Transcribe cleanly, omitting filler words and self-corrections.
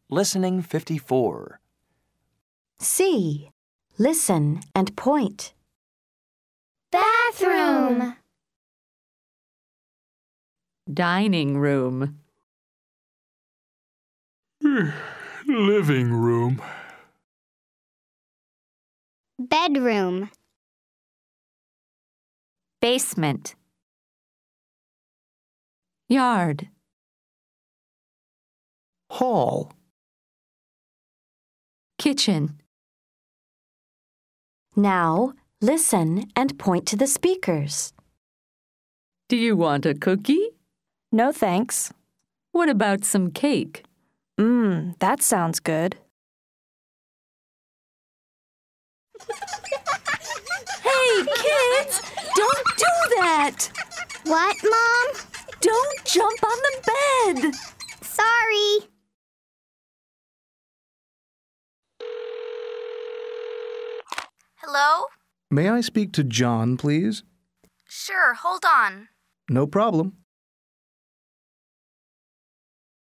Listening 54. C. Listen and point. Bathroom. Dining room. Living room. Bedroom. Basement. Yard. Hall. Kitchen. Now, listen and point to the speakers. Do you want a cookie? No thanks. What about some cake? That sounds good. Hey, kids! Don't do that! What, Mom? Don't jump on the bed! Sorry. Hello? May I speak to John, please? Sure, hold on. No problem.